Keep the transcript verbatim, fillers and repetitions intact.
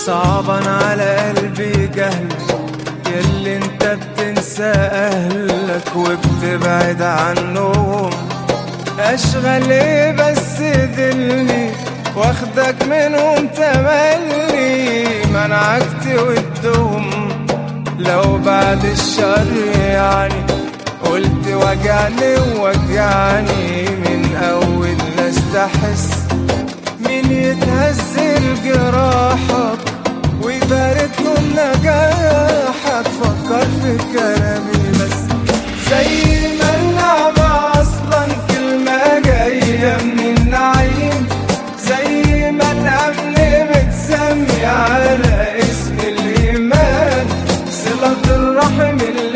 صعبان على قلبي جهلك ياللي انت بتنسى اهلك وبتبعد عنهم. اشغل ايه بس دلني واخدك منهم تملي، منعك تودهم لو بعد الشر يعني. قلت وجعني ووجعني من اول ناس تحس، مين يتهزل جراحك ويبارك لهم نجاحك. فكر في كلامي بس زي ما النعمة اصلا كلمة جاية من النعيم، زي ما الامن متسمي على اسم الايمان. صلة الرحم